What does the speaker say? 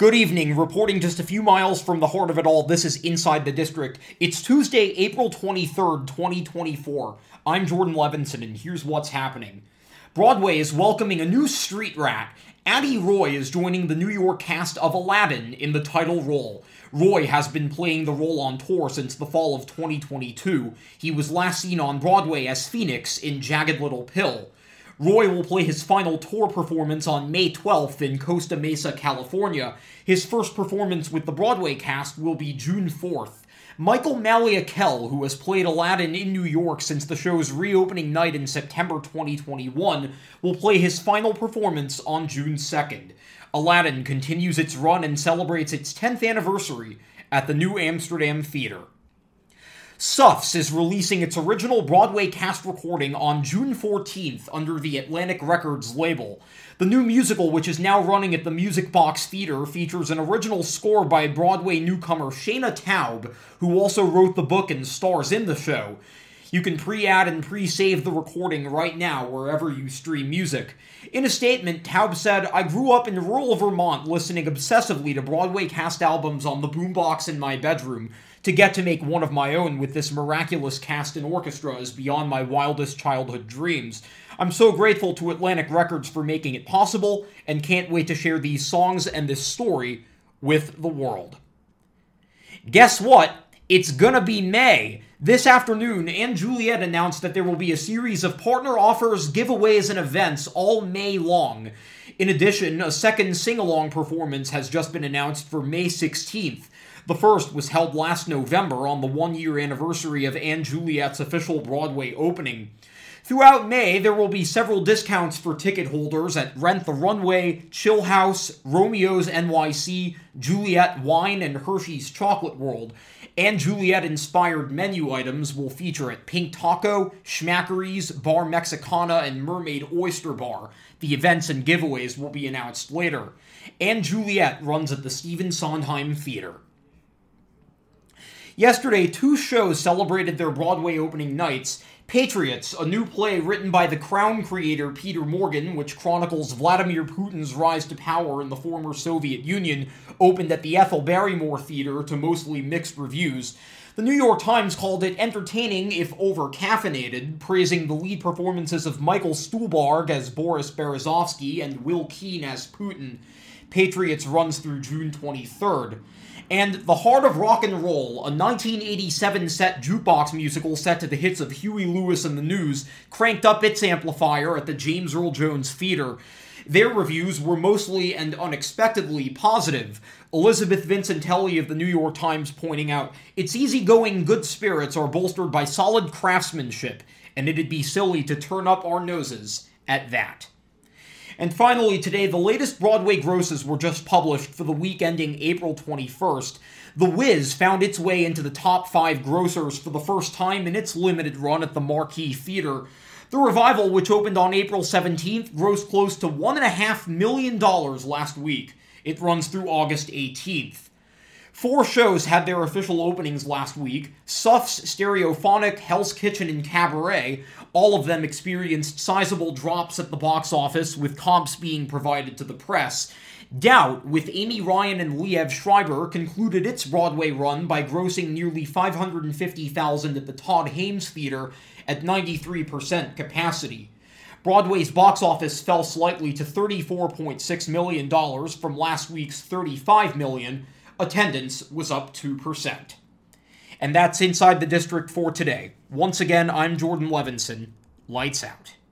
Good evening. Reporting just a few miles from the heart of it all, this is Inside the District. It's Tuesday, April 23rd, 2024. I'm Jordan Levinson, and here's what's happening. Broadway is welcoming a new street rat. Addie Roy is joining the New York cast of Aladdin in the title role. Roy has been playing the role on tour since the fall of 2022. He was last seen on Broadway as Phoenix in Jagged Little Pill. Roy will play his final tour performance on May 12th in Costa Mesa, California. His first performance with the Broadway cast will be June 4th. Michael Maliakel, who has played Aladdin in New York since the show's reopening night in September 2021, will play his final performance on June 2nd. Aladdin continues its run and celebrates its 10th anniversary at the New Amsterdam Theater. Suffs is releasing its original Broadway cast recording on June 14th under the Atlantic Records label. The new musical, which is now running at the Music Box Theater, features an original score by Broadway newcomer Shayna Taub, who also wrote the book and stars in the show. You can pre-add and pre-save the recording right now wherever you stream music. In a statement, Taub said, "I grew up in rural Vermont listening obsessively to Broadway cast albums on the boombox in my bedroom. To get to make one of my own with this miraculous cast and orchestra is beyond my wildest childhood dreams. I'm so grateful to Atlantic Records for making it possible, and can't wait to share these songs and this story with the world." Guess what? It's gonna be May. This afternoon, Anne Juliet announced that there will be a series of partner offers, giveaways, and events all May long. In addition, a second sing-along performance has just been announced for May 16th. The first was held last November on the one-year anniversary of Anne Juliet's official Broadway opening. Throughout May, there will be several discounts for ticket holders at Rent the Runway, Chill House, Romeo's NYC, Juliet Wine, and Hershey's Chocolate World. Anne Juliet-inspired menu items will feature at Pink Taco, Schmackery's, Bar Mexicana, and Mermaid Oyster Bar. The events and giveaways will be announced later. Anne Juliet runs at the Stephen Sondheim Theater. Yesterday, two shows celebrated their Broadway opening nights. Patriots, a new play written by The Crown creator Peter Morgan, which chronicles Vladimir Putin's rise to power in the former Soviet Union, opened at the Ethel Barrymore Theater to mostly mixed reviews. The New York Times called it entertaining, if over-caffeinated, praising the lead performances of Michael Stuhlbarg as Boris Berezovsky and Will Keane as Putin. Patriots runs through June 23rd. And The Heart of Rock and Roll, a 1987-set jukebox musical set to the hits of Huey Lewis and the News, cranked up its amplifier at the James Earl Jones Theater. Their reviews were mostly and unexpectedly positive. Elizabeth Vincentelli of the New York Times pointing out, "Its easygoing good spirits are bolstered by solid craftsmanship, and it'd be silly to turn up our noses at that." And finally, today, the latest Broadway grosses were just published for the week ending April 21st. The Wiz found its way into the top 5 grossers for the first time in its limited run at the Marquis Theater. The Revival, which opened on April 17th, grossed close to $1.5 million last week. It runs through August 18th. 4 shows had their official openings last week: Suffs, Stereophonic, Hell's Kitchen, and Cabaret. All of them experienced sizable drops at the box office, with comps being provided to the press. Doubt, with Amy Ryan and Liev Schreiber, concluded its Broadway run by grossing nearly $550,000 at the Todd Haynes Theater at 93% capacity. Broadway's box office fell slightly to $34.6 million from last week's $35 million. Attendance was up 2%. And that's Inside the District for today. Once again, I'm Jordan Levinson. Lights out.